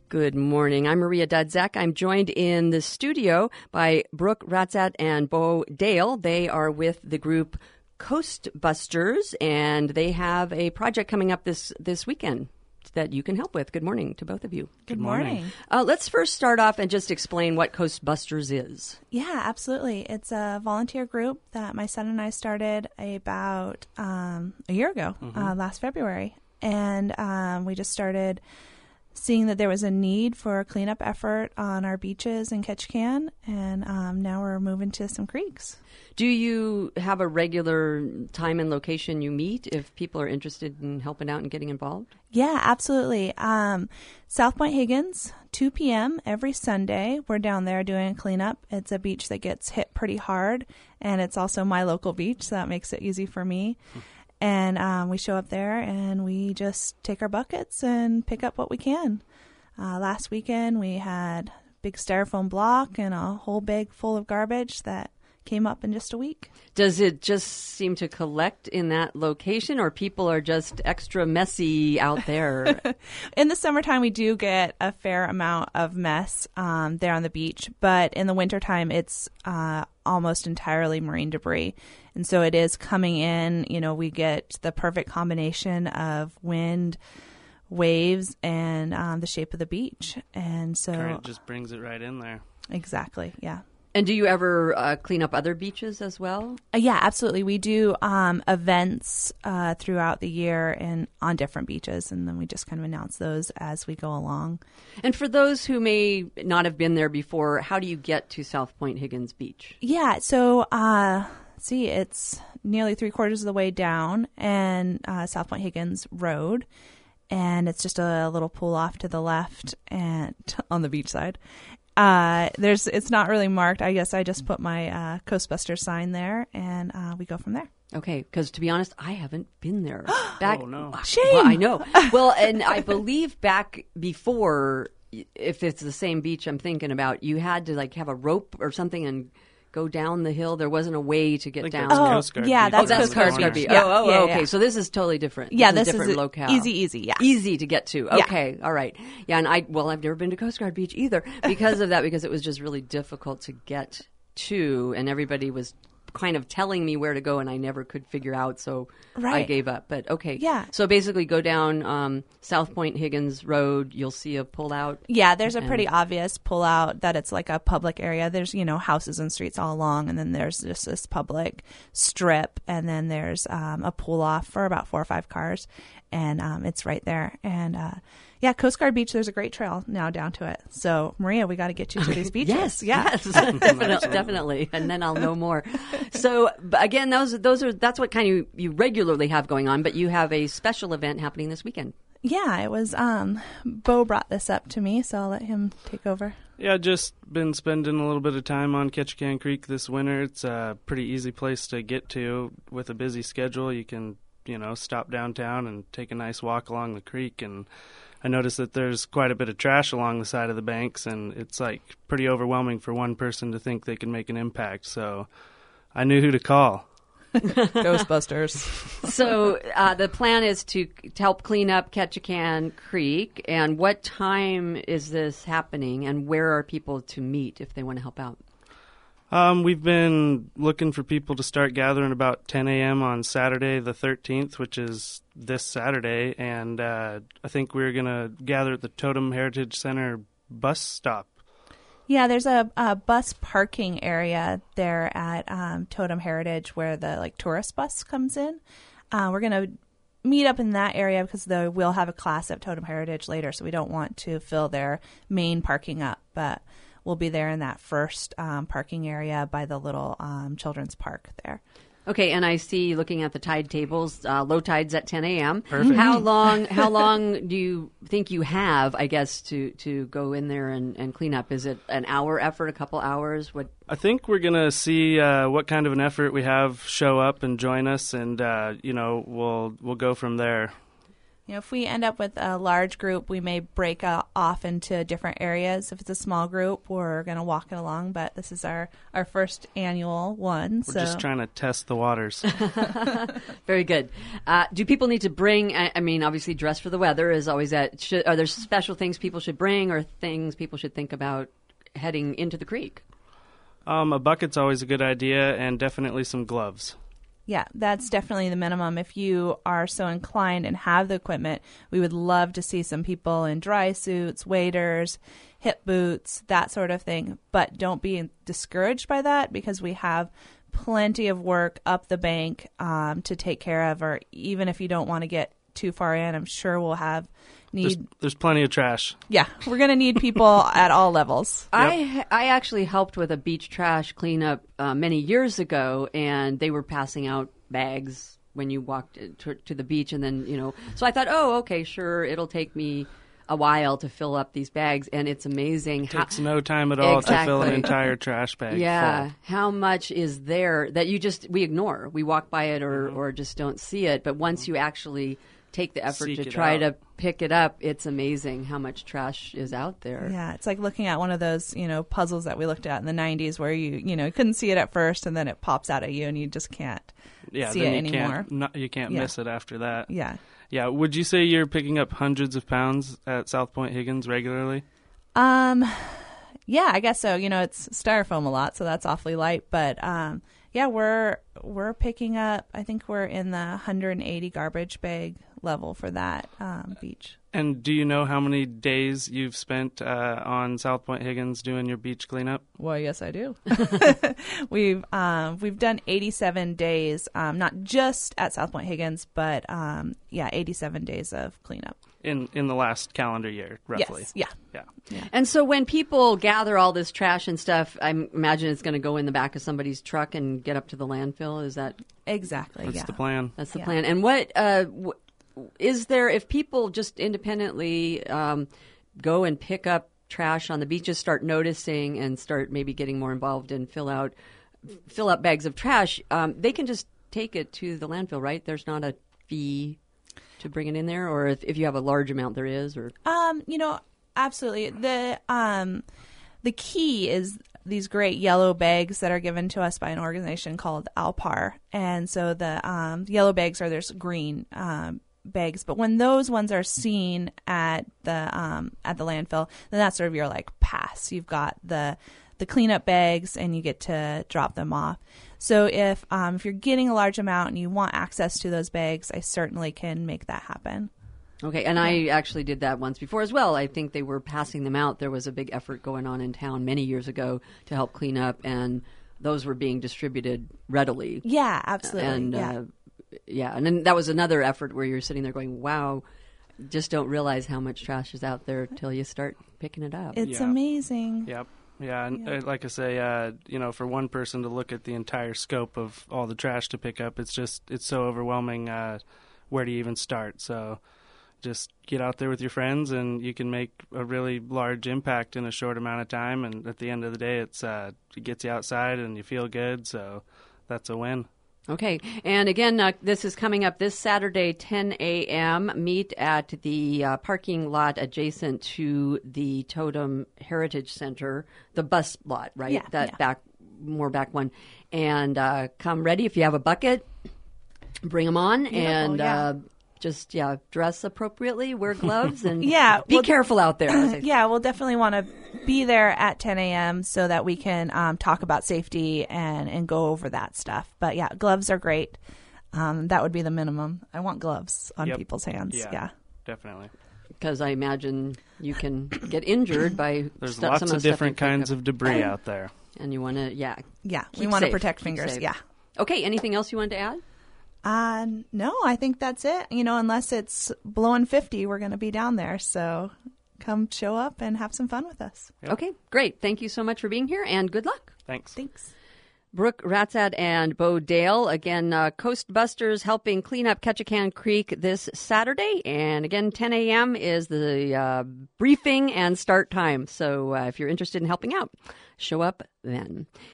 Good morning. I'm Maria Dudzak. I'm joined in the studio by Brooke Ratzat and Bo Dale. They are with the group Coastbusters, and they have a project coming up this weekend that you can help with. Good morning to both of you. Good morning. Let's first start off and just explain what Coastbusters is. Yeah, absolutely. It's a volunteer group that my son and I started about a year ago, last February. And we just started seeing that there was a need for a cleanup effort on our beaches in Ketchikan, and now we're moving to some creeks. Do you have a regular time and location you meet if people are interested in helping out and getting involved? Yeah, absolutely. South Point Higgins, 2 p.m. every Sunday. We're down there doing a cleanup. It's a beach that gets hit pretty hard, and it's also my local beach, so that makes it easy for me. And we show up there, and we just take our buckets and pick up what we can. Last weekend, we had a big styrofoam block and a whole bag full of garbage that came up in just a week. Does it just seem to collect in that location, or people are just extra messy out there? In the summertime, we do get a fair amount of mess there on the beach, but in the wintertime, it's almost entirely marine debris. And so it is coming in, we get the perfect combination of wind, waves, and the shape of the beach. And so Current just brings it right in there. Exactly, yeah. And do you ever clean up other beaches as well? Yeah, absolutely. We do events throughout the year and on different beaches, and then we just kind of announce those as we go along. And for those who may not have been there before, how do you get to South Point Higgins Beach? Yeah, so it's nearly 3/4 of the way down and South Point Higgins Road, and it's just a little pull off to the left and on the beach side. It's not really marked. I guess I just put my Coastbusters sign there, and we go from there. Okay, because to be honest, I haven't been there. Oh, no. Shame. Well, I know. Well, and I believe back before, if it's the same beach I'm thinking about, you had to have a rope or something and go down the hill. There wasn't a way to get down. Coast Guard yeah, Beach. that's Coast Guard Beach. Yeah, Okay. yeah. So this is totally different. Yeah, this this is a different is locale. easy, yeah. Easy to get to. Okay, all right. Yeah, and I've never been to Coast Guard Beach either because of that, because it was just really difficult to get to, and everybody was kind of telling me where to go, and I never could figure out, so I gave up. But okay. Yeah. So basically go down South Point Higgins Road, you'll see a pullout. Yeah, there's a pretty obvious pullout that it's like a public area. There's, houses and streets all along, and then there's just this public strip, and then there's a pull-off for about 4 or 5 cars, and it's right there. And Coast Guard Beach, there's a great trail now down to it. So, Maria, we got to get you to these beaches. Yes, definitely. And then I'll know more. So, again, that's what kind of you regularly have going on, but you have a special event happening this weekend. Yeah, it was, Bo brought this up to me, so I'll let him take over. Yeah, just been spending a little bit of time on Ketchikan Creek this winter. It's a pretty easy place to get to with a busy schedule. You can, stop downtown and take a nice walk along the creek, and I noticed that there's quite a bit of trash along the side of the banks, and it's pretty overwhelming for one person to think they can make an impact. So I knew who to call. Ghostbusters. So the plan is to help clean up Ketchikan Creek. And what time is this happening, and where are people to meet if they want to help out? We've been looking for people to start gathering about 10 a.m. on Saturday the 13th, which is this Saturday, and I think we're going to gather at the Totem Heritage Center bus stop. Yeah, there's a bus parking area there at Totem Heritage where the tourist bus comes in. We're going to meet up in that area because we'll have a class at Totem Heritage later, so we don't want to fill their main parking up, but we'll be there in that first parking area by the little children's park there. Okay, and I see, looking at the tide tables, low tide's at 10 a.m. Perfect. How long do you think you have, I guess, to go in there and clean up? Is it an hour effort, a couple hours? What? I think we're going to see what kind of an effort we have show up and join us, and we'll go from there. If we end up with a large group, we may break off into different areas. If it's a small group, we're going to walk it along, but this is our first annual one. We're just trying to test the waters. Very good. Do people need to bring, I mean, obviously dress for the weather is always are there special things people should bring or things people should think about heading into the creek? A bucket's always a good idea, and definitely some gloves. Yeah, that's definitely the minimum. If you are so inclined and have the equipment, we would love to see some people in dry suits, waders, hip boots, that sort of thing. But don't be discouraged by that, because we have plenty of work up the bank to take care of. Or even if you don't want to get too far in, I'm sure we'll have There's plenty of trash. Yeah, we're going to need people at all levels. Yep. I actually helped with a beach trash cleanup many years ago, and they were passing out bags when you walked to the beach, and then, so I thought, oh, okay, sure, it'll take me a while to fill up these bags, and it's amazing. It takes no time at all to fill an entire trash bag. Yeah, full. How much is there that we ignore? We walk by it or just don't see it, but once you actually take the effort to try to pick it up, it's amazing how much trash is out there. Yeah, it's like looking at one of those, puzzles that we looked at in the 90s where you couldn't see it at first and then it pops out at you and you just can't see it anymore. You can't miss it after that. Yeah. Yeah. Would you say you're picking up hundreds of pounds at South Point Higgins regularly? Yeah, I guess so. It's styrofoam a lot, so that's awfully light. But yeah, we're picking up, I think we're in the 180 garbage bag level for that beach. And do you know how many days you've spent on South Point Higgins doing your beach cleanup? Well, yes, I do. We've done 87 days, not just at South Point Higgins, but 87 days of cleanup. In the last calendar year, roughly. Yes, yeah. And so when people gather all this trash and stuff, I imagine it's going to go in the back of somebody's truck and get up to the landfill. Is that exactly? That's the plan. That's the plan. And what is there, if people just independently go and pick up trash on the beaches, start noticing and start maybe getting more involved and fill up bags of trash, they can just take it to the landfill, right? There's not a fee to bring it in there, or if you have a large amount, there is, or absolutely. The key is these great yellow bags that are given to us by an organization called Alpar, and so the yellow bags are there's green bags, but when those ones are seen at the landfill, then that's sort of your like pass. You've got the cleanup bags, and you get to drop them off. So if you're getting a large amount and you want access to those bags, I certainly can make that happen. Okay, and I actually did that once before as well. I think they were passing them out. There was a big effort going on in town many years ago to help clean up, and those were being distributed readily. Yeah, absolutely. And and then that was another effort where you're sitting there going, wow, just don't realize how much trash is out there till you start picking it up. It's amazing. Yep. Yeah, and like I say, for one person to look at the entire scope of all the trash to pick up, it's so overwhelming. Where do you even start? So just get out there with your friends, and you can make a really large impact in a short amount of time. And at the end of the day, it gets you outside and you feel good. So that's a win. Okay. And again, this is coming up this Saturday, 10 a.m. Meet at the parking lot adjacent to the Totem Heritage Center, the bus lot, right? Yeah, back one. And come ready. If you have a bucket, bring them on. Beautiful, and just dress appropriately, wear gloves, and be careful out there. Yeah, we'll definitely want to be there at 10 a.m. so that we can talk about safety and go over that stuff. But yeah, gloves are great. That would be the minimum. I want gloves on people's hands. Yeah, definitely. Because I imagine you can get injured by there's lots of different kinds of debris out there, and you want to we want to protect fingers. Yeah. Okay. Anything else you wanted to add? No, I think that's it. Unless it's blowing 50, we're going to be down there. So come show up and have some fun with us. Yep. Okay, great. Thank you so much for being here, and good luck. Thanks. Brooke Ratzad and Bo Dale, again, Coast Busters helping clean up Ketchikan Creek this Saturday. And again, 10 a.m. is the briefing and start time. So if you're interested in helping out, show up then.